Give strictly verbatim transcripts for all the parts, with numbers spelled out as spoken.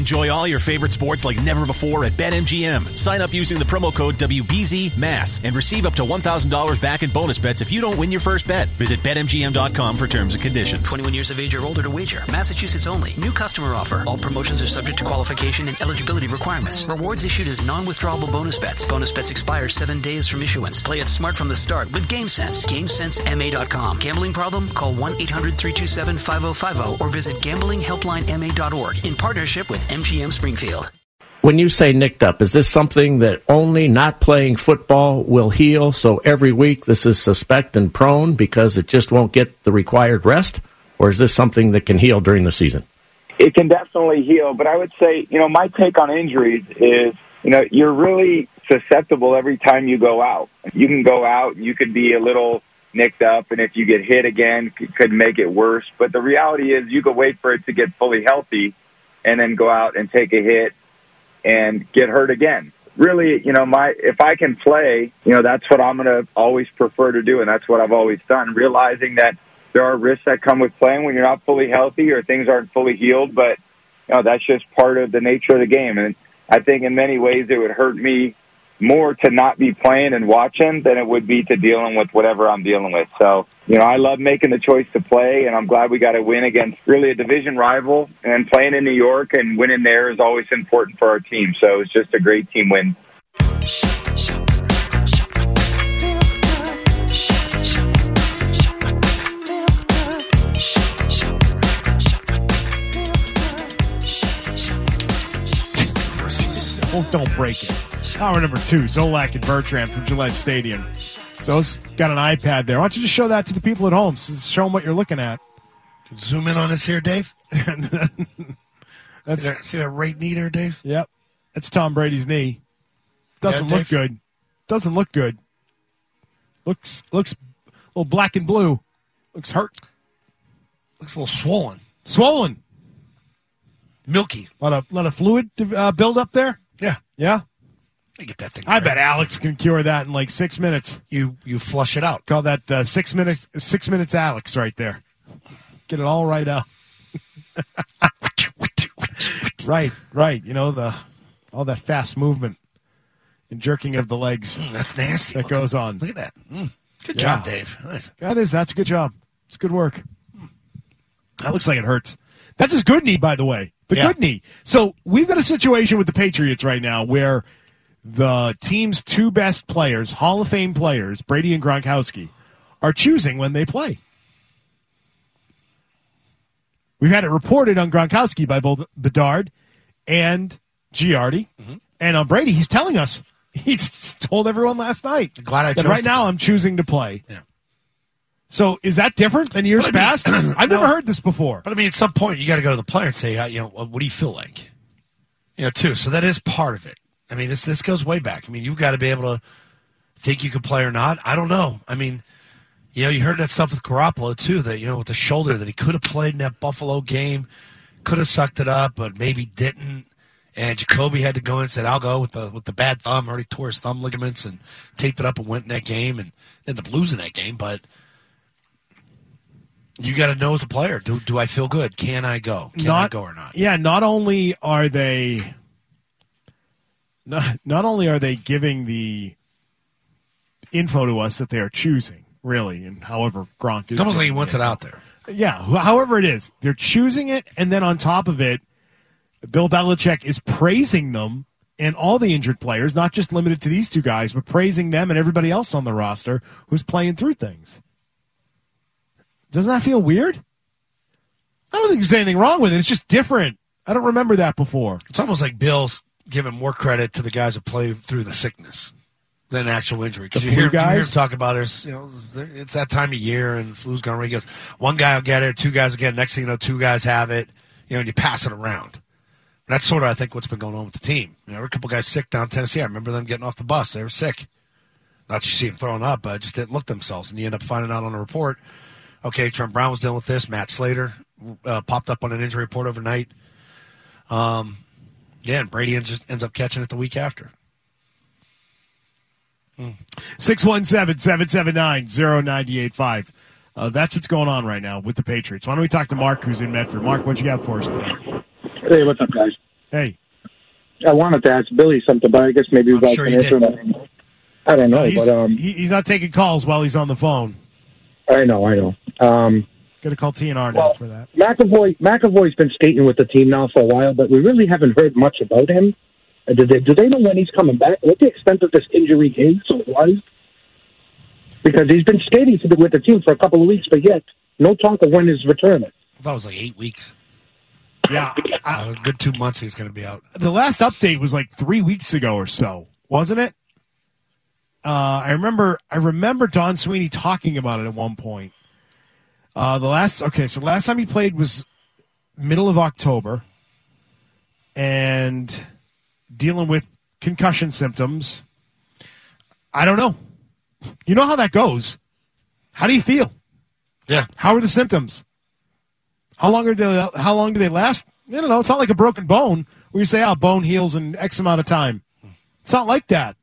Enjoy all your favorite sports like never before at BetMGM. Sign up using the promo code W B Z M A S and receive up to one thousand dollars back in bonus bets if you don't win your first bet. Visit Bet M G M dot com for terms and conditions. twenty-one years of age or older to wager. Massachusetts only. New customer offer. All promotions are subject to qualification and eligibility requirements. Rewards issued as non-withdrawable bonus bets. Bonus bets expire seven days from issuance. Play it smart from the start with GameSense. GameSense M A dot com. Gambling problem? Call one eight hundred three two seven five oh five oh or visit gambling helpline M A dot org in partnership with M G M Springfield. When you say nicked up, is this something that only not playing football will heal? So every week this is suspect and prone because it just won't get the required rest? Or is this something that can heal during the season? It can definitely heal, but I would say, you know, my take on injuries is, you know, you're really susceptible every time you go out. You can go out and you could be a little nicked up, and if you get hit again, it could make it worse. But the reality is you could wait for it to get fully healthy and then go out and take a hit and get hurt again. Really, you know, my if I can play, you know, that's what I'm going to always prefer to do, and that's what I've always done, realizing that there are risks that come with playing when you're not fully healthy or things aren't fully healed, but, you know, that's just part of the nature of the game. And I think in many ways it would hurt me more to not be playing and watching than it would be to dealing with whatever I'm dealing with. So, you know, I love making the choice to play, and I'm glad we got to win against really a division rival. And playing in New York and winning there is always important for our team. So it's just a great team win. Oh, don't break it. Hour number two, Zolak and Bertrand from Gillette Stadium. Zo's got an iPad there. Why don't you just show that to the people at home? Show them what you're looking at. Zoom in on this here, Dave. That's, see, that, see that right knee there, Dave? Yep. That's Tom Brady's knee. Doesn't yeah, look good. Doesn't look good. Looks looks a little black and blue. Looks hurt. Looks a little swollen. Swollen. Milky. A lot of, lot of fluid uh, build up there? Yeah. Yeah? I get that thing. I bet Alex can cure that in like six minutes. You you flush it out. Call that uh, six minutes six minutes Alex right there. Get it all right out. right, right. You know, the all that fast movement and jerking of the legs. Mm, that's nasty. That Look goes at, on. Look at that. Mm, good yeah. job, Dave. Nice. That is. That's a good job. It's good work. That looks like it hurts. That's his good knee, by the way. The yeah. good knee. So we've got a situation with the Patriots right now where the team's two best players, Hall of Fame players, Brady and Gronkowski, are choosing when they play. We've had it reported on Gronkowski by both Bedard and Giardi. Mm-hmm. And on Brady, he's telling us, he's told everyone last night Glad I that chose right now play. I'm choosing to play. Yeah. So is that different than years I mean, past? I've no, never heard this before. But, I mean, at some point, you got to go to the player and say, uh, you know, what do you feel like? You know, too. So that is part of it. I mean, this this goes way back. I mean, you've got to be able to think you can play or not. I don't know. I mean, you know, you heard that stuff with Garoppolo, too, that, you know, with the shoulder, that he could have played in that Buffalo game, could have sucked it up, but maybe didn't. And Jacoby had to go in and said, I'll go with the with the bad thumb. Already tore his thumb ligaments and taped it up and went in that game and ended up losing that game. But you got to know as a player, do do I feel good? Can I go? Can not, I go or not? Yeah, not only are they not, not only are they giving the info to us that they are choosing, really, and however Gronk is. It's almost like he wants it. it out there. Yeah, however it is. They're choosing it, and then on top of it, Bill Belichick is praising them and all the injured players, not just limited to these two guys, but praising them and everybody else on the roster who's playing through things. Doesn't that feel weird? I don't think there's anything wrong with it. It's just different. I don't remember that before. It's almost like Bill's giving more credit to the guys that play through the sickness than actual injury. Because you, flu hear, guys? you hear him talk about there's, you know, it's that time of year and flu's gone. He goes, one guy will get it, two guys will get it. Next thing you know, two guys have it. You know, and you pass it around. That's sort of, I think, what's been going on with the team. You know, there were a couple guys sick down in Tennessee. I remember them getting off the bus. They were sick. Not that you see them throwing up, but just didn't look themselves. And you end up finding out on a report, okay, Trent Brown was dealing with this. Matt Slater uh, popped up on an injury report overnight. Um, yeah, and Brady ends, ends up catching it the week after. six one seven, seven seven nine, zero nine eight five. Uh, that's what's going on right now with the Patriots. Why don't we talk to Mark, who's in Medford? Mark, what you got for us today? Hey, what's up, guys? Hey. I wanted to ask Billy something, but I guess maybe you I'm guys sure can you answer did. that. I don't know, Uh, he's, but um, he, he's not taking calls while he's on the phone. I know, I know. Um, Got to call T N R now well, for that. McAvoy, McAvoy's been skating with the team now for a while, but we really haven't heard much about him. Uh, Do they, do they know when he's coming back? What the extent of this injury is or was? Because he's been skating for the, with the team for a couple of weeks, but yet no talk of when he's returning. I thought it was like eight weeks. Yeah. Uh, a good two months he was going to be out. The last update was like three weeks ago or so, wasn't it? Uh, I remember I remember Don Sweeney talking about it at one point. Uh, the last okay, so the last time he played was middle of October, and dealing with concussion symptoms. I don't know. You know how that goes. How do you feel? Yeah. How are the symptoms? How long are they? How long do they last? I don't know. It's not like a broken bone where you say, "Oh, bone heals in X amount of time." It's not like that.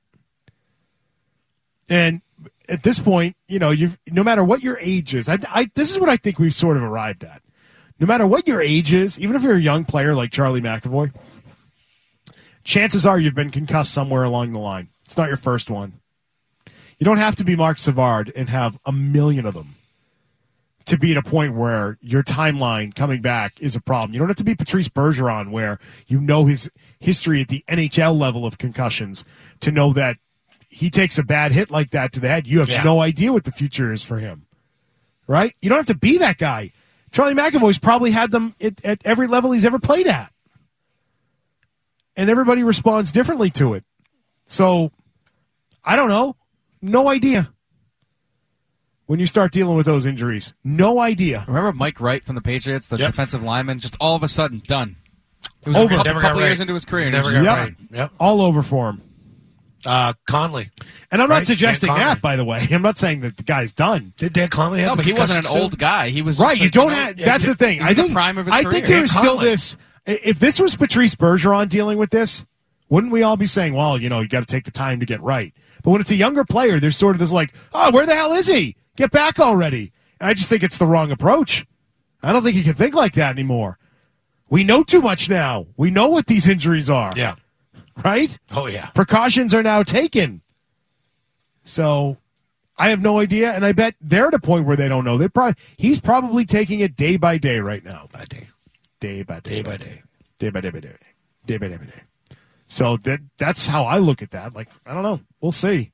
And at this point, you know, you've no matter what your age is, I, I this is what I think we've sort of arrived at. No matter what your age is, even if you're a young player like Charlie McAvoy, chances are you've been concussed somewhere along the line. It's not your first one. You don't have to be Mark Savard and have a million of them to be at a point where your timeline coming back is a problem. You don't have to be Patrice Bergeron, where you know his history at the N H L level of concussions, to know that he takes a bad hit like that to the head. You have Yeah. no idea what the future is for him, right? You don't have to be that guy. Charlie McAvoy's probably had them at, at every level he's ever played at. And everybody responds differently to it. So, I don't know. No idea. When you start dealing with those injuries, no idea. Remember Mike Wright from the Patriots, the Yep. defensive lineman, just all of a sudden done. It was Over. a couple, Never got couple right. years into his career. and Never he got just- Yep. right. Yep. All over for him. Uh, Conley. And I'm not Right? suggesting Dan Conley. that, by the way. I'm not saying that the guy's done. Did Dan Conley have No, the but he wasn't an concussions old too? guy. He was Right, just you like, don't know, have. yeah, That's yeah, the thing. he was I in the think. prime of his I career. think there's Dan still Conley. this. If this was Patrice Bergeron dealing with this, wouldn't we all be saying, "Well, you know, you got to take the time to get right"? But when it's a younger player, there's sort of this like, "Oh, where the hell is he? Get back already!" And I just think it's the wrong approach. I don't think you can think like that anymore. We know too much now. We know what these injuries are. Yeah. Right? Oh, yeah. Precautions are now taken. So I have no idea, and I bet they're at a point where they don't know. They probably he's probably taking it day by day right now. By day. Day by day. Day by day. Day by day by day. Day by day by day. So that that's how I look at that. Like, I don't know. We'll see.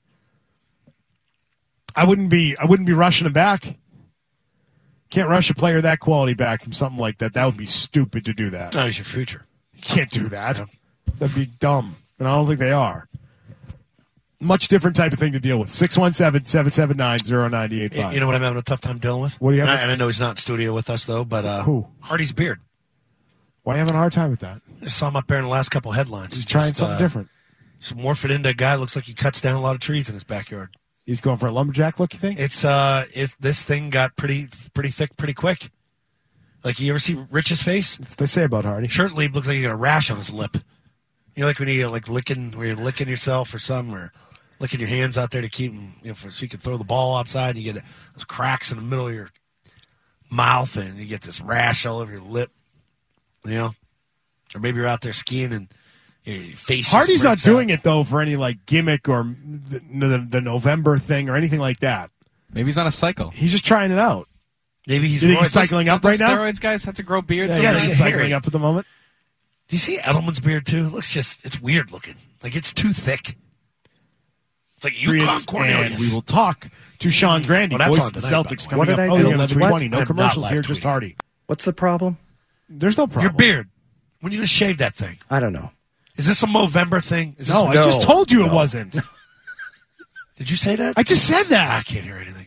I wouldn't be I wouldn't be rushing him back. Can't rush a player that quality back from something like that. That would be stupid to do that. No, he's your future. You can't do that. That'd be dumb. And I don't think they are. Much different type of thing to deal with. six one seven, seven seven nine, zero nine eight five. You know what I'm having a tough time dealing with? What do you have? And I, and I know he's not in studio with us, though, but uh, Who? Hardy's beard. Why are you having a hard time with that? I saw him up there in the last couple headlines. He's trying Just, something uh, different. Just morphing into a guy looks like he cuts down a lot of trees in his backyard. He's going for a lumberjack look, you think? It's uh, it's this thing got pretty pretty thick pretty quick. Like, you ever see Rich's face? That's what they say about Hardy. Shirt sleeve looks like he got a rash on his lip. You know, like when you like licking, where you're licking yourself or something, or licking your hands out there to keep them, you know, for, so you can throw the ball outside. And you get those cracks in the middle of your mouth, and you get this rash all over your lip. You know, or maybe you're out there skiing and your face. Hardy's just not breaks doing out. it, though, for any, like, gimmick or the, the, the November thing or anything like that. Maybe he's on a cycle. He's just trying it out. Maybe he's, Do you think he's roid- cycling up Don't right now? steroids guys have to grow beards. Yeah, Yeah, you they think get he's cycling hairy. up at the moment. Do you see Edelman's beard too? It looks just, it's weird looking. Like, it's too thick. It's like Yukon And Cornelius. we will talk to Sean Grandy, Well, that's voice on of the tonight, by the Celtics, way. coming What did up. I Oh, do? yeah, eleven What? twenty. No I have not commercials live here, tweeting. just Hardy. What's the problem? There's no problem. Your beard. When you gonna shave that thing? I don't know. Is this a Movember thing? Is this No, I No, just told you it no. wasn't. Did you say that? I just said I that. can't hear anything.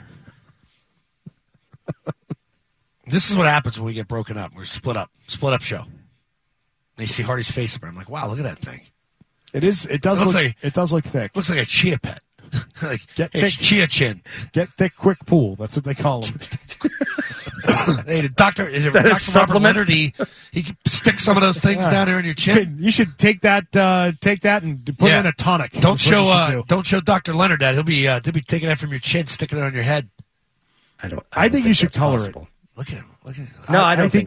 This is what happens when we get broken up. We're split up. Split up show. And you see Hardy's face up there. I'm like, wow, look at that thing. It is. It does It look. looks like- it does look thick. Looks like a chia pet. like Get it's thick. chia chin. Get thick, quick pool. That's what they call them. Hey, the doctor, that a Doctor Robert supplement? Leonard, he, he can stick some of those things Yeah. down there in your chin. You should take that. Uh, take that and put Yeah. it in a tonic. Don't That's what show you should uh, do. don't show Doctor Leonard that. He'll be uh, he'll be taking that from your chin, sticking it on your head. I don't. I don't think you should that's color it. possible. Look at him. Look at him. No, I, don't I think, think- so.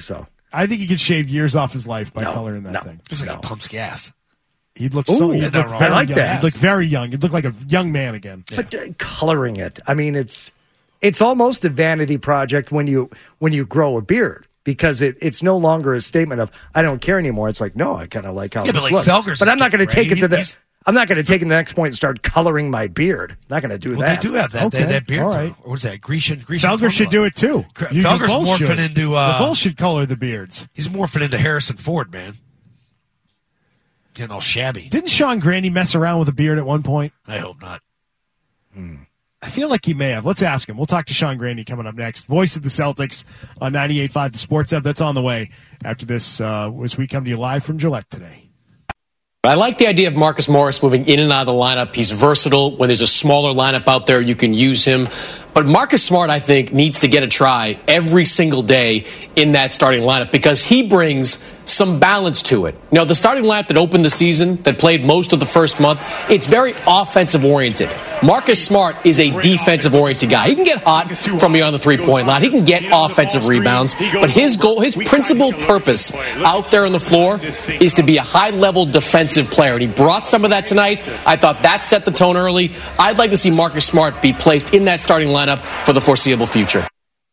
I think he could shave years off his life by No, coloring that no. thing. It's like he pumps gas. He'd look Ooh, so. He'd yeah, look no, very I like young. that. He'd look very young. He'd look like a young man again. But uh, coloring it, I mean, it's it's almost a vanity project when you when you grow a beard because it, it's no longer a statement of I don't care anymore. It's like no, I kind of like how Yeah, this but like looks. Felger's But I'm not going to getting take it to ready. the. He's- I'm not going to take it to the next point and start coloring my beard. Not going to do Well, that. they do have that. Okay, They, that beard. all right. Or what's that? Grecian. Grecian Felger should do it too. Cr- You- Felger's the Bulls morphing should. into, uh, the Bulls should color the beards. He's morphing into Harrison Ford, man. Getting all shabby. Didn't Sean Grandy mess around with a beard at one point? I hope not. I feel like he may have. Let's ask him. We'll talk to Sean Grandy coming up next. Voice of the Celtics on ninety-eight point five The Sports Hub. That's on the way after this uh, as we come to you live from Gillette today. I like the idea of Marcus Morris moving in and out of the lineup. He's versatile. When there's a smaller lineup out there, you can use him. But Marcus Smart, I think, needs to get a try every single day in that starting lineup because he brings some balance to it. You know, the starting lineup that opened the season, that played most of the first month, it's very offensive-oriented. Marcus Smart is a defensive-oriented guy. He can get hot from beyond the three-point line. He can get offensive rebounds. But his goal, his principal purpose out there on the floor is to be a high-level defensive player. And he brought some of that tonight. I thought that set the tone early. I'd like to see Marcus Smart be placed in that starting lineup for the foreseeable future.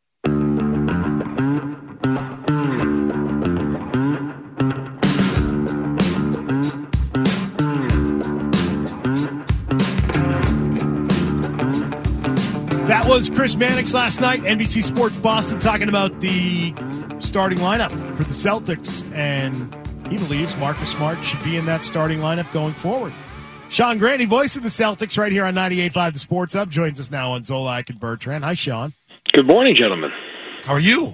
That was Chris Mannix last night, N B C Sports Boston, talking about the starting lineup for the Celtics, and he believes Marcus Smart should be in that starting lineup going forward. Sean Grandy, voice of the Celtics, right here on ninety-eight point five The Sports Hub, joins us now on Zolak and Bertrand. Hi, Sean. Good morning, gentlemen. How are you?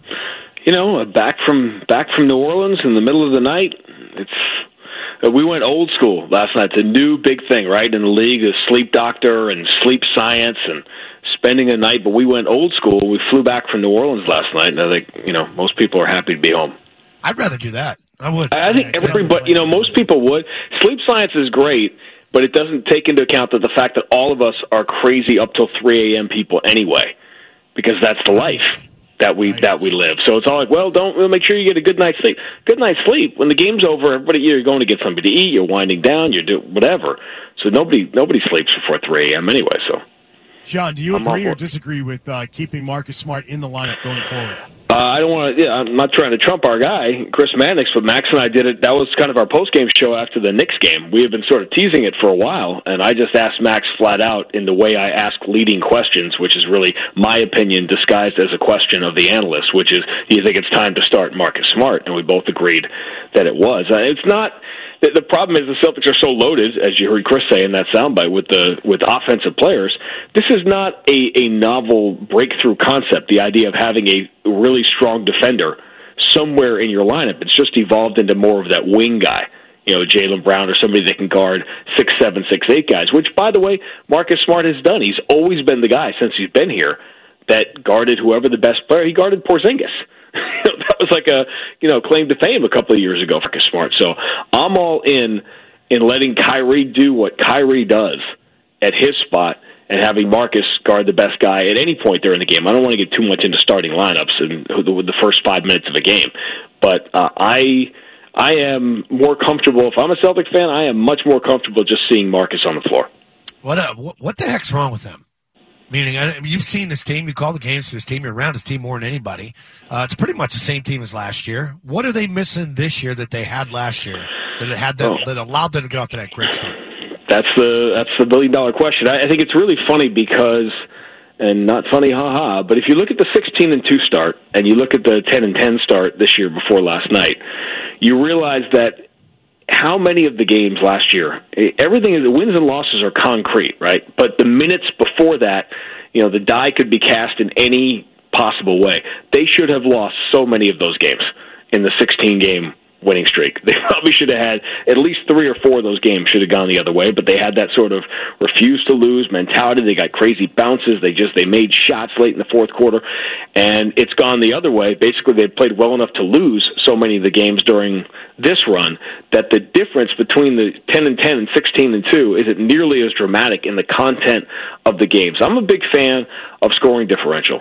You know, uh, back from back from New Orleans in the middle of the night. It's uh, we went old school last night. It's a new big thing, right, in the league, the sleep doctor and sleep science and spending a night. But we went old school. We flew back from New Orleans last night, and I think you know most people are happy to be home. I'd rather do that. I would. I think everybody, you know, most people would. Sleep science is great, but it doesn't take into account that the fact that all of us are crazy up till three a.m. people anyway, because that's the life that we right. that we live. So it's all like, well, don't well, make sure you get a good night's sleep. Good night's sleep. When the game's over, everybody you're going to get something to eat. You're winding down. You're doing whatever. So nobody nobody sleeps before three a.m. anyway. So, John, do you I'm agree or disagree with uh, keeping Marcus Smart in the lineup going forward? Uh, I don't want to. Yeah, I'm not trying to trump our guy, Chris Mannix, but Max and I did it. That was kind of our post-game show after the Knicks game. We have been sort of teasing it for a while, and I just asked Max flat out in the way I ask leading questions, which is really my opinion disguised as a question of the analyst, which is, do you think it's time to start Marcus Smart? And we both agreed that it was. Uh, it's not. The, the problem is the Celtics are so loaded, as you heard Chris say in that soundbite, with the with offensive players. This is not a, a novel breakthrough concept, the idea of having a really strong defender somewhere in your lineup. It's just evolved into more of that wing guy, you know, Jaylen Brown or somebody that can guard six, seven, six, eight guys, which, by the way, Marcus Smart has done. He's always been the guy since he's been here that guarded whoever the best player. He guarded Porzingis. That was like a, you know, claim to fame a couple of years ago for Marcus Smart. So I'm all in in letting Kyrie do what Kyrie does at his spot and having Marcus guard the best guy at any point during the game. I don't want to get too much into starting lineups and the first five minutes of a game, but uh, I I am more comfortable. If I'm a Celtics fan, I am much more comfortable just seeing Marcus on the floor. What uh, what, what the heck's wrong with them? Meaning, I, you've seen this team. You call the games for this team. You're around this team more than anybody. Uh, it's pretty much the same team as last year. What are they missing this year that they had last year that it had them, oh. that allowed them to get off to that great start? That's the that's the billion dollar question. I, I think it's really funny because, and not funny, haha. But if you look at the sixteen and two start and you look at the ten and ten start this year before last night, you realize that how many of the games last year, everything is the wins and losses are concrete, right? But the minutes before that, you know, the die could be cast in any possible way. They should have lost so many of those games in the sixteen game winning streak. They probably should have had at least three or four of those games should have gone the other way, but they had that sort of refuse to lose mentality. They got crazy bounces. They just, they made shots late in the fourth quarter, and it's gone the other way. Basically, they played well enough to lose so many of the games during this run that the difference between the ten and ten and sixteen and two isn't nearly as dramatic in the content of the games. I'm a big fan of scoring differential.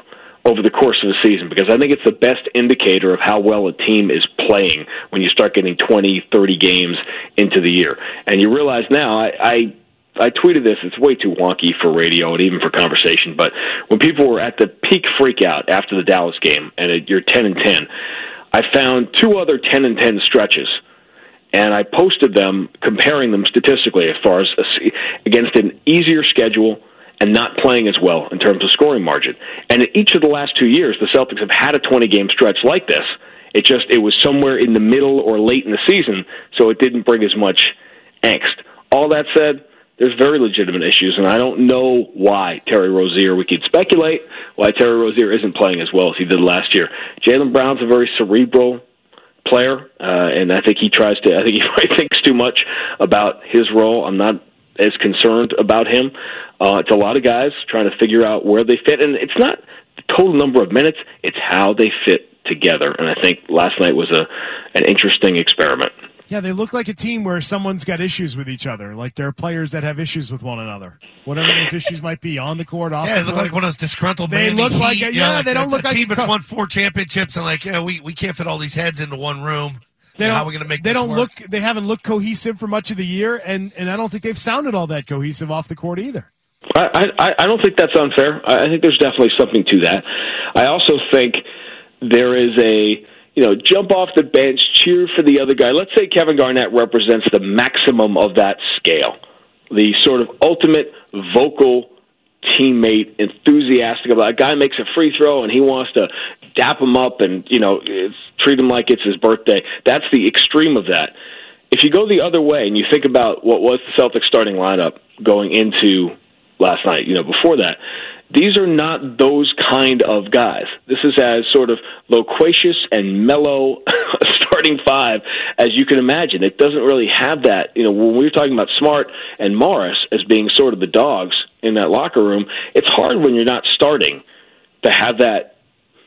over the course of the season, because I think it's the best indicator of how well a team is playing when you start getting twenty, thirty games into the year. And you realize now, I, I I tweeted this, it's way too wonky for radio and even for conversation, but when people were at the peak freakout after the Dallas game, and it, you're ten and ten, I found two other ten and ten stretches, and I posted them, comparing them statistically as far as a, against an easier schedule and not playing as well in terms of scoring margin. And in each of the last two years, the Celtics have had a twenty-game stretch like this. It just it was somewhere in the middle or late in the season, so it didn't bring as much angst. All that said, there's very legitimate issues, and I don't know why Terry Rozier, we could speculate why Terry Rozier isn't playing as well as he did last year. Jaylen Brown's a very cerebral player, uh, and I think he tries to, I think he probably thinks too much about his role. I'm not as concerned about him. Uh, it's a lot of guys trying to figure out where they fit, and it's not the total number of minutes, it's how they fit together, and I think last night was a an interesting experiment. Yeah, they look like a team where someone's got issues with each other. Like there are players that have issues with one another. Whatever those issues might be, on the court, off yeah, the they look court. like one of those disgruntled They Miami look Heat, like a- you know, yeah, like they a, don't look a like team a that's co- won four championships and like, yeah, we, we can't fit all these heads into one room. They You know, don't, how are we going to make they this don't work? look. They haven't looked cohesive for much of the year, and, and I don't think they've sounded all that cohesive off the court either. I, I, I don't think that's unfair. I think there's definitely something to that. I also think there is a, you know, jump off the bench, cheer for the other guy. Let's say Kevin Garnett represents the maximum of that scale, the sort of ultimate vocal teammate, enthusiastic about a guy makes a free throw and he wants to dap him up and, you know, it's, treat him like it's his birthday. That's the extreme of that. If you go the other way and you think about what was the Celtics starting lineup going into last night, you know, before that, these are not those kind of guys. This is as sort of loquacious and mellow starting five as you can imagine. It doesn't really have that. You know, when we were talking about Smart and Morris as being sort of the dogs in that locker room, it's hard when you're not starting to have that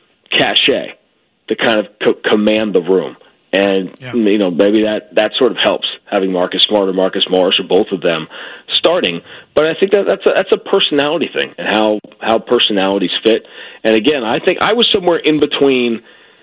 cachet to kind of co- command the room. And, yeah. you know, maybe that, that sort of helps, having Marcus Smart or Marcus Morris or both of them starting. But I think that that's a, that's a personality thing and how, how personalities fit. And, again, I think I was somewhere in between,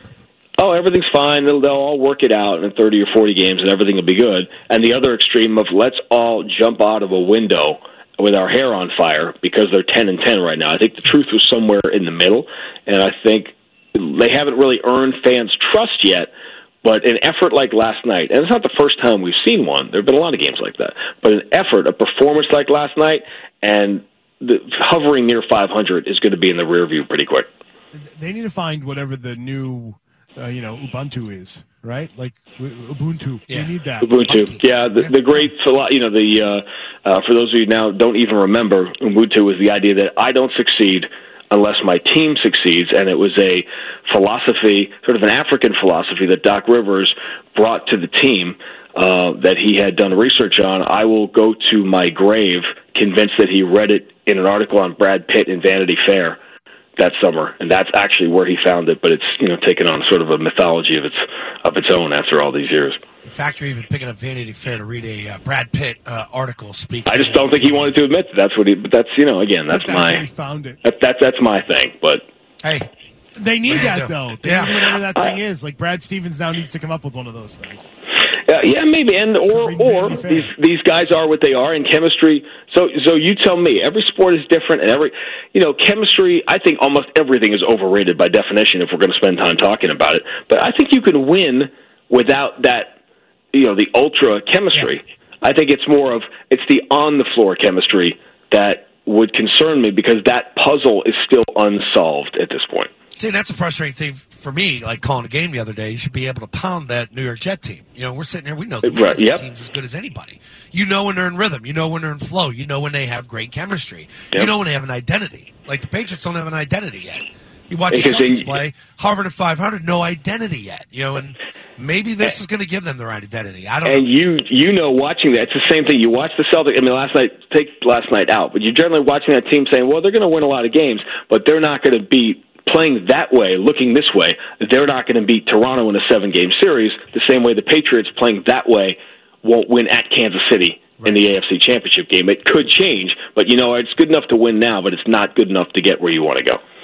oh, everything's fine, they'll, they'll all work it out in thirty or forty games and everything will be good, and the other extreme of let's all jump out of a window with our hair on fire because they're ten and ten right now. I think the truth was somewhere in the middle, and I think they haven't really earned fans' trust yet. But an effort like last night, and it's not the first time we've seen one. There have been a lot of games like that. But an effort, a performance like last night, and the, hovering near five hundred is going to be in the rear view pretty quick. They need to find whatever the new, uh, you know, Ubuntu is, right? Like Ubuntu. Yeah. They need that. Ubuntu. Yeah, the, the great, you know, the uh, uh, for those of you now don't even remember, Ubuntu is the idea that I don't succeed unless my team succeeds, and it was a philosophy, sort of an African philosophy that Doc Rivers brought to the team uh, that he had done research on. I will go to my grave convinced that he read it in an article on Brad Pitt in Vanity Fair that summer, and that's actually where he found it, but it's, you know, taken on sort of a mythology of its of its own after all these years. The fact you're even picking up Vanity Fair to read a uh, Brad Pitt uh, article speaks. I just don't think he wanted to admit that that's what he. But that's, you know, again, that's, that's my. He found it. That, that that's my thing. But hey, they need that do? though. They yeah. need whatever that thing I, is. Like Brad Stevens now needs to come up with one of those things. Uh, yeah, maybe, and or or these these guys are what they are in chemistry. So so you tell me. Every sport is different, and every you know chemistry. I think almost everything is overrated by definition. If we're going to spend time talking about it, but I think you can win without that. You know, the ultra chemistry. Yeah. I think it's more of it's the on the floor chemistry that would concern me because that puzzle is still unsolved at this point. See, that's a frustrating thing for me, like calling a game the other day. You should be able to pound that New York Jet team. You know, we're sitting here, we know the right, yep. team's as good as anybody. You know when they're in rhythm. You know when they're in flow. You know when they have great chemistry. Yep. You know when they have an identity. Like the Patriots don't have an identity yet. You watch the Celtics they, play, Harvard at five hundred, no identity yet. You know, and maybe this is going to give them the right identity. I don't and know. And you you know, watching that, it's the same thing. You watch the Celtics, I mean, last night, take last night out, but you're generally watching that team saying, well, they're going to win a lot of games, but they're not going to beat, playing that way, looking this way, they're not going to beat Toronto in a seven-game series the same way the Patriots playing that way won't win at Kansas City right. in the A F C Championship game. It could change, but, you know, it's good enough to win now, but it's not good enough to get where you want to go.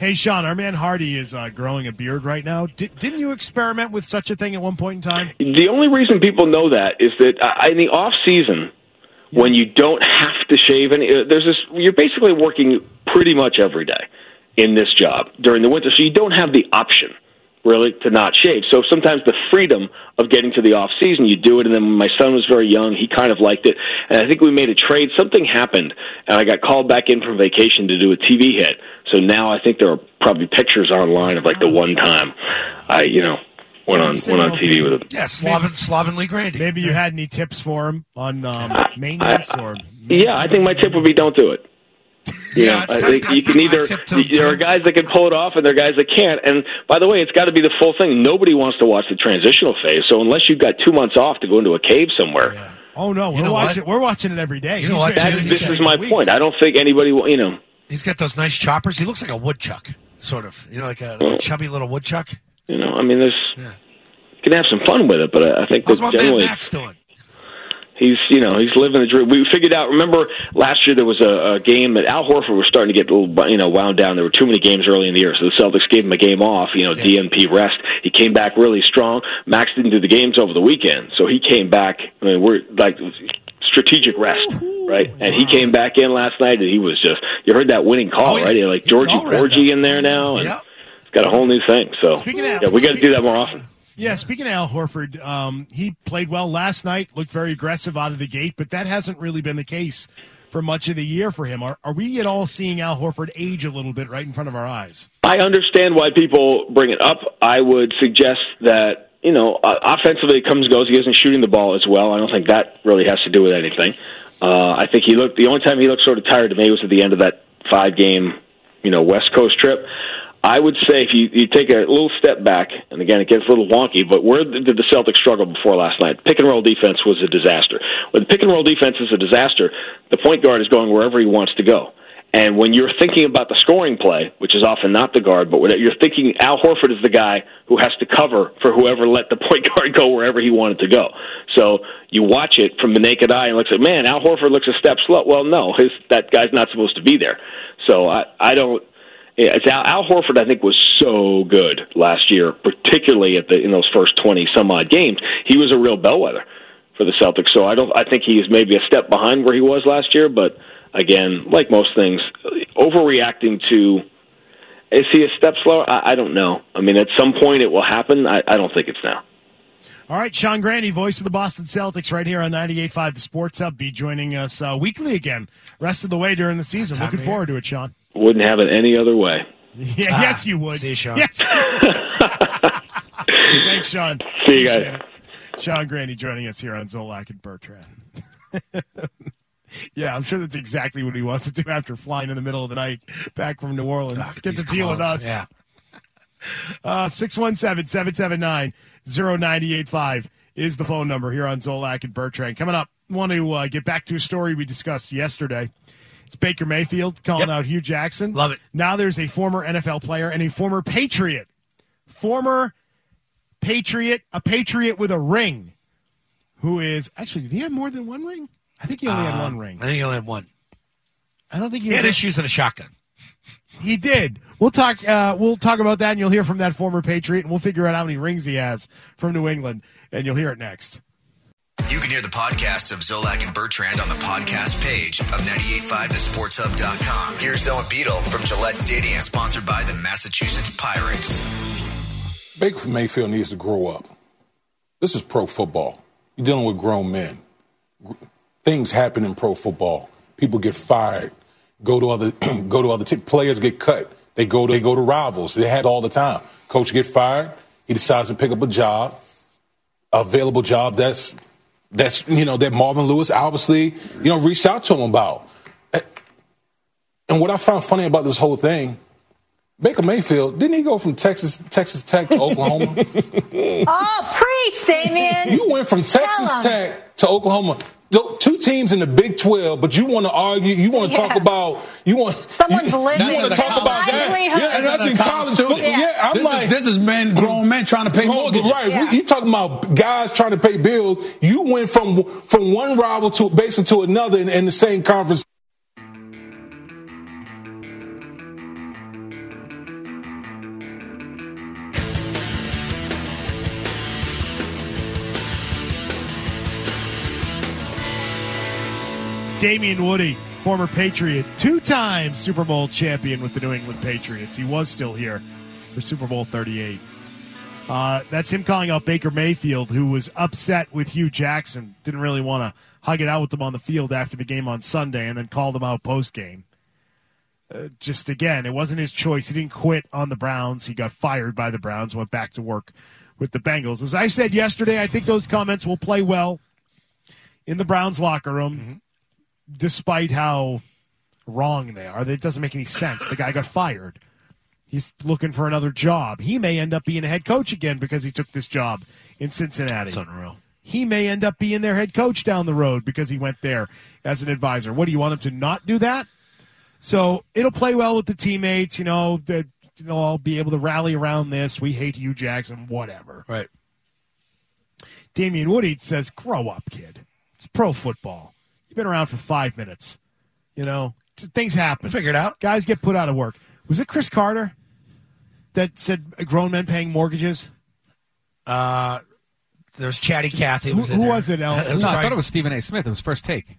Hey, Sean, our man Hardy is uh, growing a beard right now. D- didn't you experiment with such a thing at one point in time? The only reason people know that is that uh, in the off season, when you don't have to shave any, uh, there's this. You're basically working pretty much every day in this job during the winter, so you don't have the option really to not shave. So sometimes the freedom of getting to the off season, you do it. And then when my son was very young, he kind of liked it. And I think we made a trade. Something happened, and I got called back in from vacation to do a T V hit. So now I think there are probably pictures online of like the one time I, you know, went on went on T V with him. Yeah, Slaven, Slaven Grandy. Maybe you had any tips for him on um, maintenance I, or? Yeah, I think my tip would be don't do it. You Yeah, know, it's I think gotta you can be my either tip to- there are guys that can pull it off and there are guys that can't. And by the way, it's got to be the full thing. Nobody wants to watch the transitional phase. So unless you've got two months off to go into a cave somewhere, Yeah. Oh no, we're You know watching. what? We're watching it every day. You know He's what, been- that, Dude, this he's is my weeks. point. I don't think anybody, will- you know, He's got those nice choppers. He looks like a woodchuck, sort of. You know, like a, like a chubby little woodchuck. you know. I mean, there's Yeah. you can have some fun with it, but I, I think How's that my man generally Max doing? he's, you know, he's living the dream. We figured out. Remember last year there was a, a game that Al Horford was starting to get a little, you know, wound down. There were too many games early in the year, so the Celtics gave him a game off. You know, Yeah. D N P rest. He came back really strong. Max didn't do the games over the weekend, so he came back. I mean, we're like strategic rest, right? And he came back in last night, and he was just. You heard that winning call, Oh, yeah. right? He had like He was Georgie all red Porgy now. in there now, and Yeah. it's got a whole new thing. So Speaking of- yeah, we got to do that more often. Yeah, speaking of Al Horford, um, he played well last night, looked very aggressive out of the gate, but that hasn't really been the case for much of the year for him. Are, are we at all seeing Al Horford age a little bit right in front of our eyes? I understand why people bring it up. I would suggest that, you know, uh, offensively it comes and goes. He isn't shooting the ball as well. I don't think that really has to do with anything. Uh, I think he looked, the only time he looked sort of tired to me was at the end of that five-game, you know, West Coast trip. I would say if you, you take a little step back, and again, it gets a little wonky, but where did the Celtics struggle before last night? Pick and roll defense was a disaster. When pick and roll defense is a disaster, the point guard is going wherever he wants to go. And when you're thinking about the scoring play, which is often not the guard, but when you're thinking Al Horford is the guy who has to cover for whoever let the point guard go wherever he wanted to go. So you watch it from the naked eye and looks like, man, Al Horford looks a step slow. Well, no, his, that guy's not supposed to be there. So I, I don't. Yeah, it's Al, Al Horford, I think, was so good last year, particularly at the in those first twenty some odd games. He was a real bellwether for the Celtics. So I don't. I think he's maybe a step behind where he was last year. But again, like most things, overreacting to is he a step slower? I, I don't know. I mean, at some point it will happen. I, I don't think it's now. All right, Sean Grandy, voice of the Boston Celtics, right here on ninety-eight point five The Sports Hub, be joining us uh, weekly again, rest of the way during the season. Looking forward to it, Sean. Wouldn't have it any other way. Yeah, Ah, yes, you would. see you, Sean. Yes. Thanks, Sean. See you guys. Appreciate it. Sean Grandy joining us here on Zolak and Bertrand. Yeah, I'm sure that's exactly what he wants to do after flying in the middle of the night back from New Orleans. Ah, Get to these deal with clowns. us. Yeah. Uh, six one seven, seven seven nine, zero nine eight five is the phone number here on Zolak and Bertrand. Coming up, want to uh, get back to a story we discussed yesterday. It's Baker Mayfield calling Yep. out Hugh Jackson. Love it. Now there's a former N F L player and a former Patriot. Former Patriot, a Patriot with a ring, who is, actually, did he have more than one ring? I think he only had Uh, one ring. I think he only had one. I don't think he, He had had issues in a shotgun. He did. We'll talk. Uh, we'll talk about that, and you'll hear from that former Patriot, and we'll figure out how many rings he has from New England, and you'll hear it next. You can hear the podcast of Zolak and Bertrand on the podcast page of ninety-eight point five the sports hub dot com. Here's Owen Beadle from Gillette Stadium, sponsored by the Massachusetts Pirates. Baker Mayfield needs to grow up. This is pro football. You're dealing with grown men. Things happen in pro football. People get fired, go to other go to other teams. Players get cut. They go to, they go to rivals. They have it all the time. Coach get fired. He decides to pick up a job, a available job that's that's you know that Marvin Lewis obviously you know reached out to him about. And what I found funny about this whole thing, Baker Mayfield, didn't he go from Texas Texas Tech to Oklahoma? Oh, preach, Damien. You went from Texas Tell 'em. Tech to Oklahoma. Two teams in the Big twelve, but you want to argue, you want to Yeah. talk about, you want Someone's you, living. you want to talk about that. Livelihood. Yeah, and that's in college football. Yeah. Yeah, I'm this like, is, this is men, grown men trying to pay mortgages. right? Yeah. You talking about guys trying to pay bills? You went from from one rival to basically to another in, in the same conference. Damian Woody, former Patriot, two-time Super Bowl champion with the New England Patriots. He was still here for Super Bowl thirty-eight. Uh, that's him calling out Baker Mayfield, who was upset with Hugh Jackson. Didn't really want to hug it out with him on the field after the game on Sunday, and then called him out post-game. Uh, just, again, it wasn't his choice. He didn't quit on the Browns. He got fired by the Browns, went back to work with the Bengals. As I said yesterday, I think those comments will play well in the Browns locker room, mm-hmm. despite how wrong they are. It doesn't make any sense. The guy got fired. He's looking for another job. He may end up being a head coach again because he took this job in Cincinnati. That's unreal. He may end up being their head coach down the road because he went there as an advisor. What, do you want him to not do that? So it'll play well with the teammates. You know, they'll all be able to rally around this. We hate Hugh Jackson, whatever. Right. Damian Woody says, grow up, kid. It's pro football. You've been around for five minutes. You know, things happen. Figure it out. Guys get put out of work. Was it Chris Carter that said grown men paying mortgages? Uh, there's Chatty Cathy. Who, Was in who there. was it, El? No, I thought it was Stephen A. Smith. It was First Take.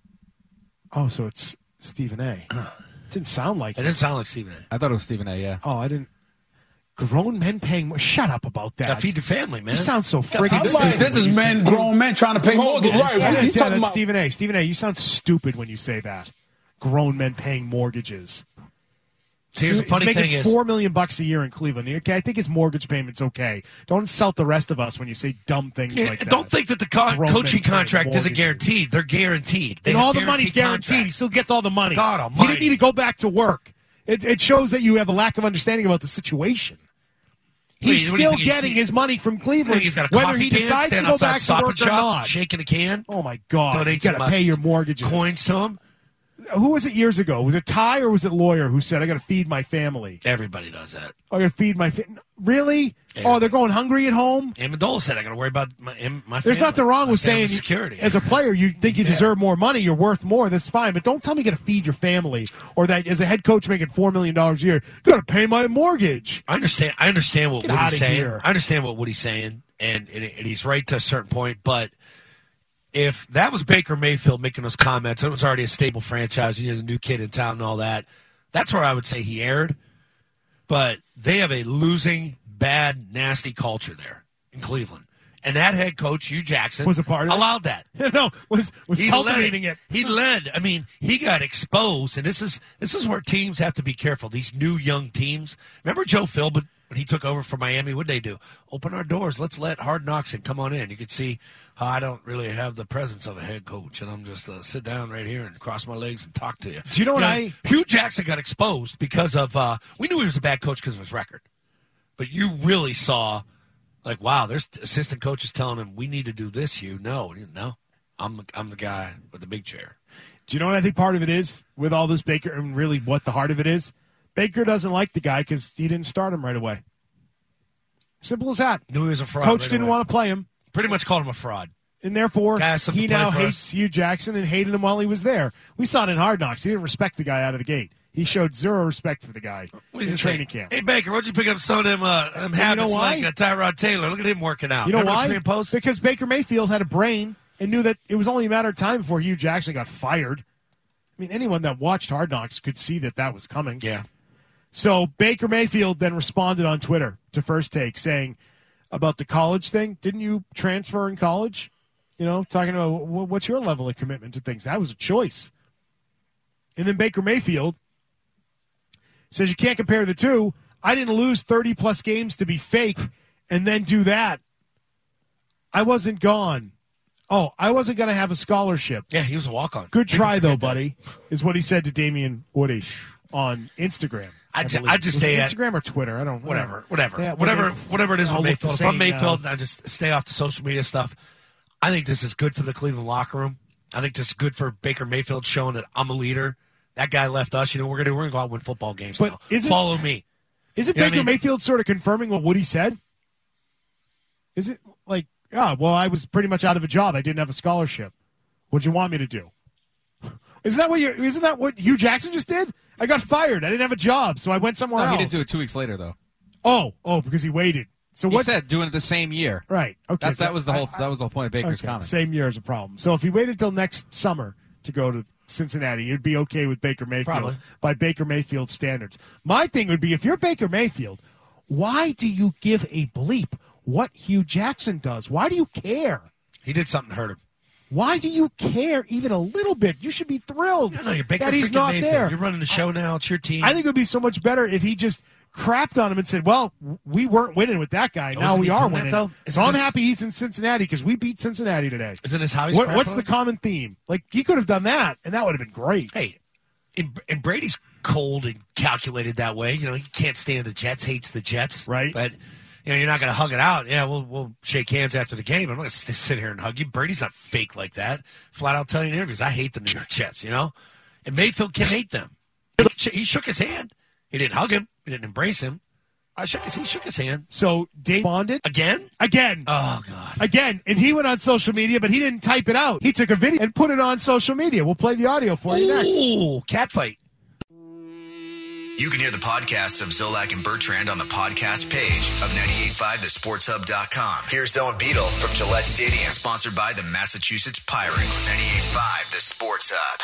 Oh, so it's Stephen A. Didn't sound like it. It didn't sound like Stephen A. I thought it was Stephen A., yeah. Oh, I didn't. Grown men paying more. Shut up about that. Gotta feed your family, man. You sound so friggin' This, stupid. this is when you men, say- grown men trying to pay mortgages. Right, What yeah, you yeah, talking that's about? Stephen A. Stephen A., you sound stupid when you say that. Grown men paying mortgages. See, here's the funny He's making thing is- four million bucks a year in Cleveland. Okay, I think his mortgage payment's okay. Don't insult the rest of us when you say dumb things Yeah, like that. don't think that the co- Grown coaching men paying contract isn't mortgages. guaranteed. They're guaranteed. They And have all the money's guaranteed guaranteed. He still gets all the money. God He almighty. didn't need to go back to work. It, it shows that you have a lack of understanding about the situation. What do you- He's what do you still think he's- getting his money from Cleveland, He's got a whether coffee he can, decides to stand go outside back to Stop work and or Shop, not. shaking a can. Oh my God! Donate You got some, to pay uh, your mortgages. coins to him. Who was it years ago? Was it Ty or was it Lawyer who said, "I got to feed my family"? Everybody does that. I got to feed my family. Really? Oh, they're going hungry at home. Amendola said, "I got to worry about my my family." There's nothing wrong my with family saying, security. as a player, you think you Yeah. deserve more money, you're worth more. That's fine, but don't tell me you got to feed your family, or that as a head coach making four million dollars a year, got to pay my mortgage. I understand. I understand what Get Woody's outta saying. here. I understand what Woody's saying, and, and and he's right to a certain point. But if that was Baker Mayfield making those comments, and it was already a stable franchise, you're the new kid in town and all that, that's where I would say he erred. But they have a losing, bad, nasty culture there in Cleveland. And that head coach, Hugh Jackson, Was a part of it? allowed that. no, was was He led cultivating it. He led. I mean, he got exposed, and this is this is where teams have to be careful. These new young teams. Remember Joe Philbin when he took over for Miami? What did they do? Open our doors. Let's let Hard Knocks in. Come on in. You could see how I don't really have the presence of a head coach, and I'm just uh, sit down right here and cross my legs and talk to you. Do you know what I- Hugh Jackson got exposed because of. Uh, we knew he was a bad coach because of his record, but you really saw. Like, wow, there's assistant coaches telling him, we need to do this, Hugh. No, no, I'm the, I'm the guy with the big chair. Do you know what I think part of it is with all this Baker, and really what the heart of it is? Baker doesn't like the guy because he didn't start him right away. Simple as that. Knew he was a fraud. Coach right didn't away. want to play him, Pretty much called him a fraud. and therefore Guy has something he to play now for hates us. Hugh Jackson and hated him while he was there. We saw it in Hard Knocks. He didn't respect the guy out of the gate. He showed zero respect for the guy What in does he training say? camp. Hey, Baker, why'd you pick up some of them, uh, them You know habits why? like uh, Tyrod Taylor? Look at him working out. You know Remember the why? pre and post? Because Baker Mayfield had a brain and knew that it was only a matter of time before Hugh Jackson got fired. I mean, anyone that watched Hard Knocks could see that that was coming. Yeah. So Baker Mayfield then responded on Twitter to First Take saying about the college thing. Didn't you transfer in college? You know, talking about wh- what's your level of commitment to things. That was a choice. And then Baker Mayfield says you can't compare the two. I didn't lose thirty-plus games to be fake and then do that. I wasn't gone. Oh, I wasn't going to have a scholarship. Yeah, he was a walk-on. Good People try, though, forget that. buddy, is what he said to Damian Woody on Instagram. I ju- believe. I just Was it stay at- Instagram or Twitter. I don't know. Whatever, whatever, Yeah, whatever, whatever. whatever it is All with look the Mayfield. If I'm same Mayfield, now. I just stay off the social media stuff. I think this is good for the Cleveland locker room. I think this is good for Baker Mayfield showing that I'm a leader. That guy left us. You know, we're gonna we're gonna go out and win football games But now. isn't- Follow me. Is it You know what Baker I mean? Mayfield sort of confirming what Woody said? Is it like, yeah, well, I was pretty much out of a job. I didn't have a scholarship. What'd you want me to do? Isn't that what you? Isn't that what Hugh Jackson just did? I got fired. I didn't have a job, so I went somewhere No, else. he didn't do it two weeks later, though. Oh, oh, because he waited. So He what? said doing it the same year. Right. Okay. That's, so that was the whole. I- that was the whole point of Baker's okay, comment. Same year is a problem. So if he waited till next summer to go to Cincinnati. You'd be okay with Baker Mayfield Probably. by Baker Mayfield standards. My thing would be, if you're Baker Mayfield, why do you give a bleep what Hugh Jackson does? Why do you care? He did something to hurt him. Why do you care even a little bit? You should be thrilled I know, you're Baker that he's freaking not Mayfield. there. You're running the show now. It's your team. I think it would be so much better if he just crapped on him and said, well, we weren't winning with that guy. Oh, Now isn't we he are doing that, winning. though? So Isn't I'm this- happy he's in Cincinnati because we beat Cincinnati today. Isn't this how he's What, crapping what's on the him? common theme? Like, he could have done that, and that would have been great. Hey, and, and Brady's cold and calculated that way. You know, he can't stand the Jets, hates the Jets. Right. But, you know, you're not going to hug it out. Yeah, we'll we'll shake hands after the game. I'm not going to sit here and hug you. Brady's not fake like that. Flat out telling you in interviews, I hate the New York Jets, you know? And Mayfield can hate them. He, he shook his hand. He didn't hug him. He didn't embrace him. I shook his, he shook his hand. So Dave bonded Again? again, Oh, God. again, and he went on social media, but he didn't type it out. He took a video and put it on social media. We'll play the audio for you next. Ooh, cat fight. You can hear the podcast of Zolak and Bertrand on the podcast page of ninety-eight five the sports hub dot com. Here's Zoe and Beetle from Gillette Stadium, sponsored by the Massachusetts Pirates. ninety-eight five the Sports Hub.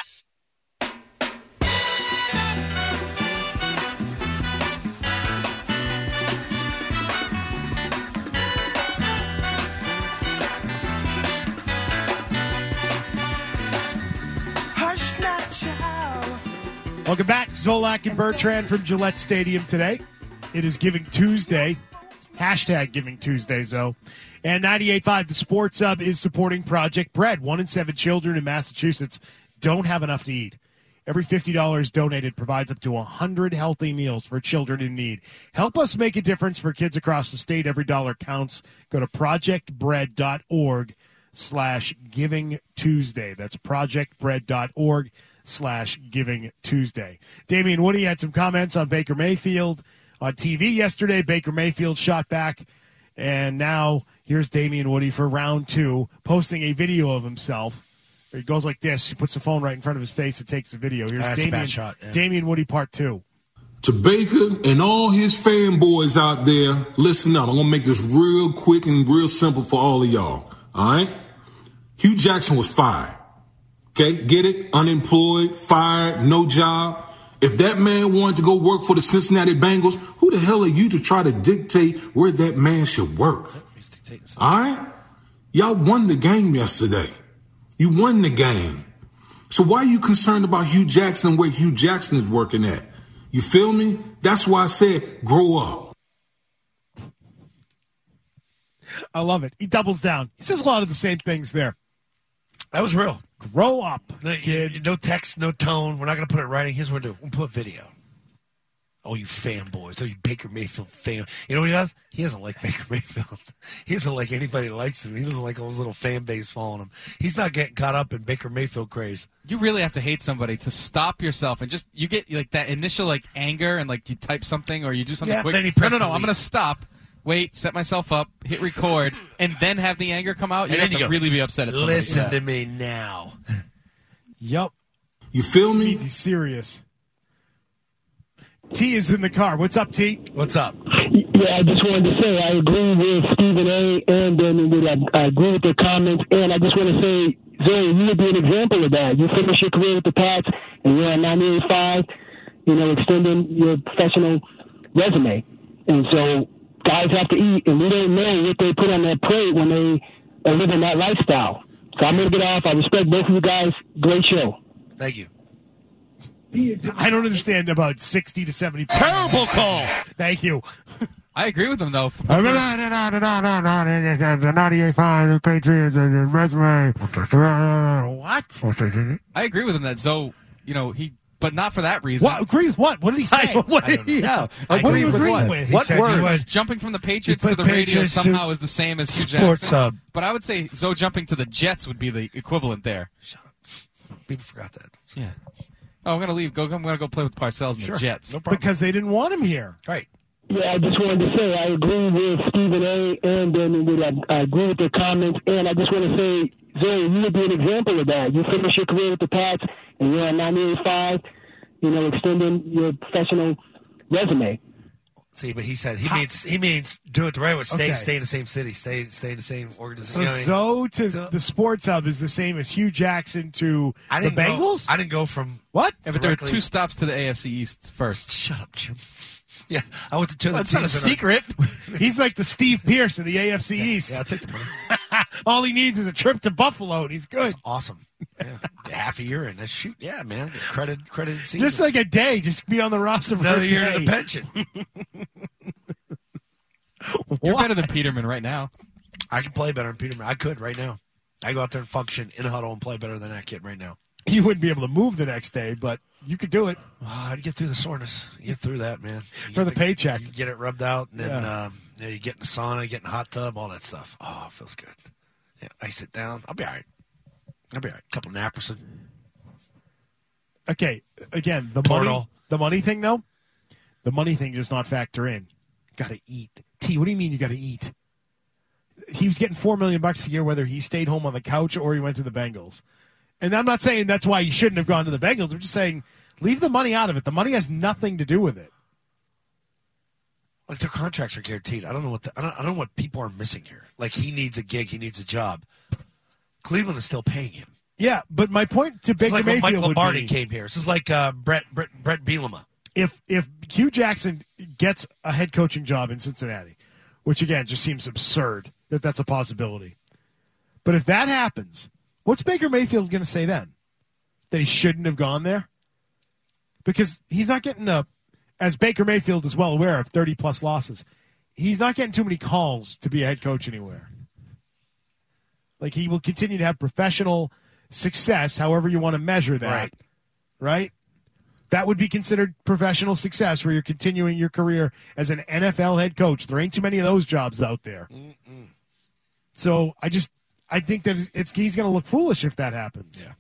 Hush not, child. Welcome back. Zolak and Bertrand from Gillette Stadium today. It is Giving Tuesday. Hashtag Giving Tuesday, Zo. And ninety-eight point five The Sports Hub is supporting Project Bread. One in seven children in Massachusetts don't have enough to eat. Every fifty dollars donated provides up to one hundred healthy meals for children in need. Help us make a difference for kids across the state. Every dollar counts. Go to projectbread.org slash Giving Tuesday. That's projectbread.org slash Giving Tuesday. Damian Woody had some comments on Baker Mayfield on T V yesterday. Baker Mayfield shot back, and now here's Damian Woody for round two, posting a video of himself. He goes like this. He puts the phone right in front of his face and takes the video. Here's That's a Damian, bad shot, yeah. Damian Woody part two. To Baker and all his fanboys out there, listen up. I'm going to make this real quick and real simple for all of y'all. All right? Hugh Jackson was fired. Okay? Get it? Unemployed, fired, no job. If that man wanted to go work for the Cincinnati Bengals, who the hell are you to try to dictate where that man should work? All right? Y'all won the game yesterday. You won the game. So why are you concerned about Hugh Jackson and where Hugh Jackson is working at? You feel me? That's why I said grow up. I love it. He doubles down. He says a lot of the same things there. That was real. Grow up, No, kid. no text, no tone. We're not going to put it in writing. Here's what we'll do. We'll put video. Oh, you fanboys. Oh, you Baker Mayfield fan. You know what he does? He doesn't like Baker Mayfield. He doesn't like anybody that likes him. He doesn't like all his little fan base following him. He's not getting caught up in Baker Mayfield craze. You really have to hate somebody to stop yourself and just you get like that initial like anger and like you type something or you do something Yeah, quick. then he no, pressed no, no. delete. I'm gonna stop. Wait, set myself up, hit record, and then have the anger come out. You And have then to you go, really be upset at somebody. Listen Yeah. to me now. Yup. You feel me? He's serious. T is in the car. What's up, T? What's up? Yeah, I just wanted to say I agree with Stephen A. and Damon Woody. I, I agree with their comments, and I just want to say, Zoe, you would be an example of that. You finish your career with the Pats, and you're on ninety-eight point five, you know, extending your professional resume. And so guys have to eat, and we don't know what they put on their plate when they are living that lifestyle. So I'm going to get off. I respect both of you guys. Great show. Thank you. I don't understand about sixty to seventy. Terrible call. Thank you. I agree with him though. ninety-eight point five, the Patriots, resume. What? I agree with him that Zoe, you know, he, but not for that reason. What? Agree with what? What did he say? I- what- I don't know. yeah. What are you Agree with agreeing what? with? He What said you words? would- Jumping from the Patriots You to put the radio Patriots to somehow is the same as Hugh Sports Jackson. Hub. But I would say Zoe jumping to the Jets would be the equivalent there. People forgot that. Yeah. Oh, I'm gonna leave. Go. I'm gonna go play with Parcells and Sure. the Jets. No problem. Because they didn't want him here. Right. Yeah, I just wanted to say I agree with Stephen A. and Damon Woody. I, I agree with their comments, and I just want to say, Zoe, you would be an example of that. You finish your career with the Pats, and you're on ninety-eight point five, you know, extending your professional resume. See, but he said he means he means do it the right way. Stay, Okay. stay in the same city. Stay, stay in the same So organization. You know what I mean? Zoe to Still- the Sports Hub is the same as Hugh Jackson to I the didn't go- Bengals? I didn't go from What? Yeah, but there are directly- two stops to the A F C East first. Shut up, Jim. Yeah, I went to two of the Well, it's not a teams that are- secret. He's like the Steve Pierce of the A F C East. Yeah, I'll take the money. All he needs is a trip to Buffalo, and he's good. That's awesome. Yeah. Half a year in. That's shoot. Yeah, man. Get credit, credited season. Just like a day, just be on the roster for Another a year day. in the pension. You're What? better than Peterman right now. I can play better than Peterman. I could right now. I go out there and function in a huddle and play better than that kid right now. You wouldn't be able to move the next day, but you could do it. Oh, I'd get through the soreness. You get through that, man. You For get the paycheck. You get it rubbed out, and then Yeah. um, you, know, you get in the sauna, you get in the hot tub, all that stuff. Oh, it feels good. Yeah, I sit down. I'll be all right. I'll be all right. A couple Naprosyn. Okay, again, the money, Toradol. the money thing, though, the money thing does not factor in. Got to eat. T, what do you mean you got to eat? He was getting four million bucks a year, whether he stayed home on the couch or he went to the Bengals. And I'm not saying that's why he shouldn't have gone to the Bengals. I'm just saying leave the money out of it. The money has nothing to do with it. Like their contracts are guaranteed. I don't know what the, I don't, I don't know what people are missing here. Like he needs a gig, he needs a job. Cleveland is still paying him. Yeah, but my point to It's Baker like when Mike Mayfield would Lombardi be, came here. This is like uh, Brett Brett Brett Bielema. if if Hugh Jackson gets a head coaching job in Cincinnati, which again just seems absurd that that's a possibility. But if that happens, what's Baker Mayfield going to say then? That he shouldn't have gone there? Because he's not getting a, as Baker Mayfield is well aware of, thirty plus losses. He's not getting too many calls to be a head coach anywhere. Like he will continue to have professional success, however you want to measure that. Right. Right? That would be considered professional success where you're continuing your career as an N F L head coach. There ain't too many of those jobs out there. Mm-mm. So I just I think that it's, it's he's going to look foolish if that happens. Yeah.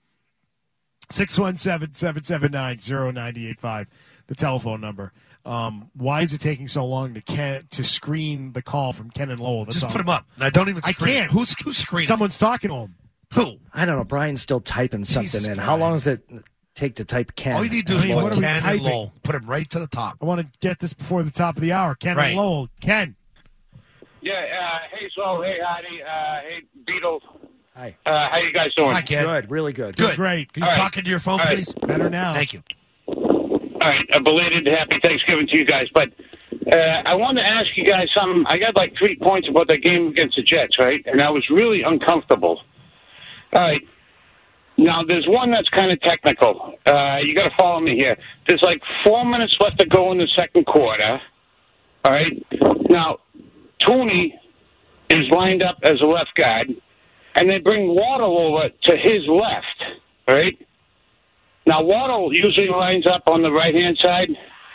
six one seven, seven seven nine, zero nine eight five, the telephone number. Um, why is it taking so long to Ken, to screen the call from Ken and Lowell? That's Just all. put him up. I don't even I screen. can't. Who's who's screening? Someone's talking to him. Who? I don't know. Brian's still typing something Jesus in. Christ. How long does it take to type Ken? All you need to do I is mean, put what are we Ken and typing? Lowell. Put him right to the top. I want to get this before the top of the hour. Ken Right. and Lowell. Ken. Yeah, uh, hey, so, hey, Heidi, uh, hey, Beatles. Hi. Uh, how you guys doing? Hi, Ken. Good, really good. Good. Great. Can you All right. talk into your phone, All right. please? Better now. Thank you. All right, a belated happy Thanksgiving to you guys. But uh, I wanted to ask you guys something. I got like three points about that game against the Jets, right? And I was really uncomfortable. All right. Now, there's one that's kind of technical. Uh, you got to follow me here. There's like four minutes left to go in the second quarter. All right. Now, Tooney is lined up as a left guard, and they bring Waddle over to his left, right? Now, Waddle usually lines up on the right-hand side.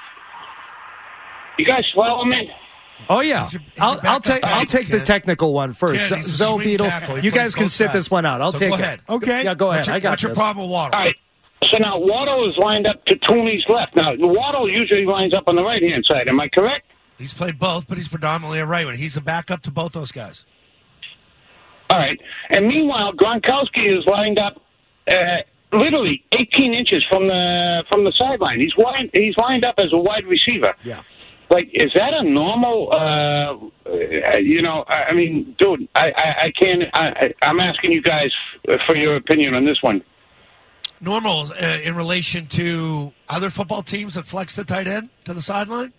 You guys follow me? Oh yeah, He's a- he's a I'll, I'll backup take I'll back, take the Ken. technical one first. Ken, he's a Zoe swing Beetle, tackle. He you plays guys can both sit sides. this one out. I'll So take go it. ahead. Okay. Yeah, go ahead. What's your, I got what's your this. problem with Waddle? All right. So now Waddle is lined up to Tooney's left. Now, Waddle usually lines up on the right-hand side. Am I correct? He's played both, but he's predominantly a right one. He's a backup to both those guys. All right. And meanwhile, Gronkowski is lined up uh, literally eighteen inches from the from the sideline. He's lined, he's lined up as a wide receiver. Yeah. Like, is that a normal, uh, uh, you know, I, I mean, dude, I, I, I can't, I, I- I'm asking you guys for your opinion on this one. Normal uh, in relation to other football teams that flex the tight end to the sideline?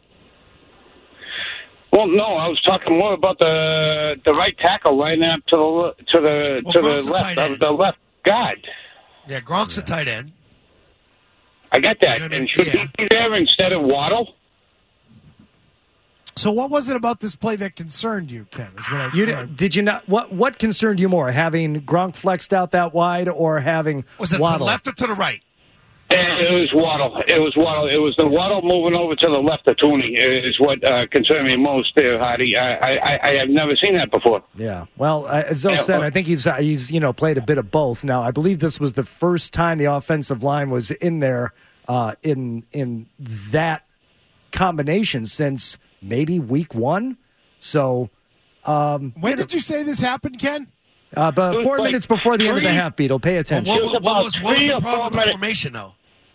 Well, no, I was talking more about the the right tackle lining up to the le- to the Well, to Gronk's the a left, tight of end. the left guard. Yeah, Gronk's a tight end. I got that. You know what I mean? And should Yeah. he be there instead of Waddle? So what was it about this play that concerned you, Ken? Is what I, You what I- did, did you not? What what concerned you more, having Gronk flexed out that wide or having Was it to Waddle? the left or to the right? Uh, It was Waddle. It was Waddle. It was the Waddle moving over to the left of Tooney is what uh, concerned me most there, Hardy. I, I, I have never seen that before. Yeah. Well, uh, as Zoe Yeah, said, well- I think he's uh, he's you know played a bit of both. Now, I believe this was the first time the offensive line was in there uh, in in that combination since maybe week one. So, um, when did you say this happened, Ken? uh, but It was four like minutes before the end of the three- half, Beetle. Pay Well, attention. what, was what, about was, what was three the or problem four with the minutes. formation, though?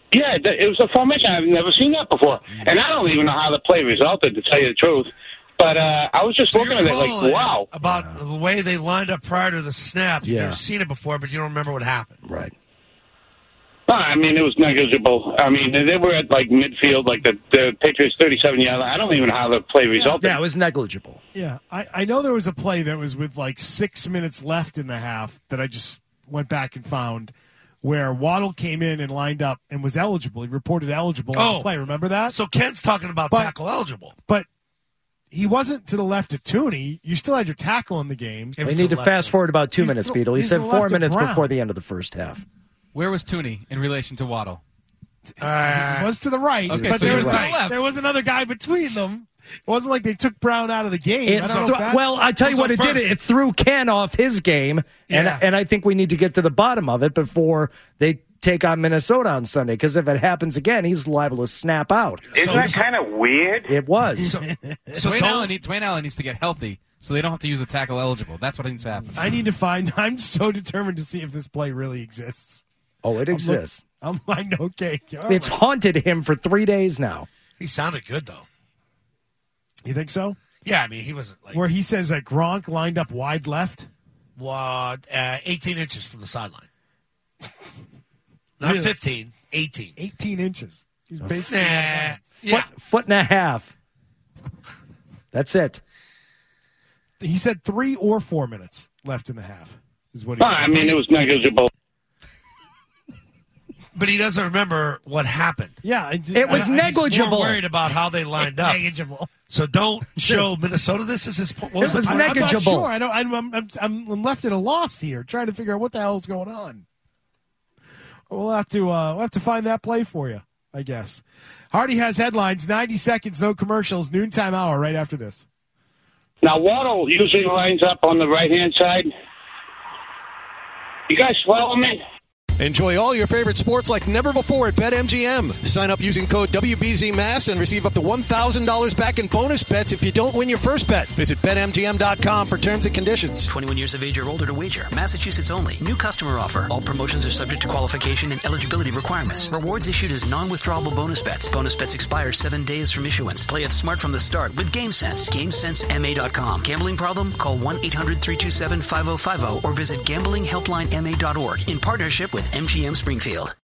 Yeah, th- it was a formation. I've never seen that before. And I don't even know how the play resulted, to tell you the truth. But uh, I was just So looking you're at it like, calling wow. About the way they lined up prior to the snap. You've Yeah. never seen it before, but you don't remember what happened. Right. No, I mean, it was negligible. I mean, they were at, like, midfield, like the, the Patriots' thirty-seven yard line. I don't even know how the play resulted. Yeah, it was negligible. Yeah, I, I know there was a play that was with like six minutes left in the half that I just went back and found where Waddle came in and lined up and was eligible. He reported eligible on Oh. the play. Remember that? So Ken's talking about But- tackle eligible. But he wasn't to the left of Tooney. You still had your tackle in the game. We need to fast forward about two He's minutes, to- Beetle. He he's said to the four left of minutes Brown. before the end of the first half. Where was Tooney in relation to Waddle? It was to the right, Okay, but so there he was was to to the the left. there was another guy between them. It wasn't like they took Brown out of the game. It I don't know thro- if that's- well, I tell you what it did. It threw Ken off his game, and Yeah. and I think we need to get to the bottom of it before they take on Minnesota on Sunday. Because if it happens again, he's liable to snap out. Isn't that kind of weird? It was. Dwayne, Allen, need- Dwayne Allen needs to get healthy so they don't have to use a tackle eligible. That's what needs to happen. I need to find. I'm so determined to see if this play really exists. Oh, it I'm look- exists. I'm like, okay. all It's right. haunted him for three days now. He sounded good, though. You think so? Yeah, I mean, he wasn't like Where he says that Gronk lined up wide left. uh, uh, eighteen inches from the sideline. Not Really? fifteen, eighteen. eighteen inches. He's basically Nah, Foot, foot and a half. That's it. He said three or four minutes left in the half. Is what he. Oh, I mean, it was negligible. But he doesn't remember what happened. Yeah, I, It was He's negligible. more worried about how they lined up. Negligible. So don't show Minnesota this is his point. What It was the I'm, point? I'm not sure. I don't. I'm, I'm, I'm, I'm left at a loss here, trying to figure out what the hell is going on. We'll have to. Uh, we'll have to find that play for you, I guess. Hardy has headlines. ninety seconds, no commercials. Noontime hour. Right after this. Now, Waddle usually lines up on the right-hand side. You guys follow me? Enjoy all your favorite sports like never before at BetMGM. Sign up using code W B Z M A S and receive up to one thousand dollars back in bonus bets if you don't win your first bet. Visit Bet M G M dot com for terms and conditions. twenty-one years of age or older to wager. Massachusetts only. New customer offer. All promotions are subject to qualification and eligibility requirements. Rewards issued as non-withdrawable bonus bets. Bonus bets expire seven days from issuance. Play it smart from the start with GameSense. GameSense M A dot com. Gambling problem? Call one eight hundred three two seven five oh five oh or visit gambling helpline M A dot org in partnership with M G M Springfield.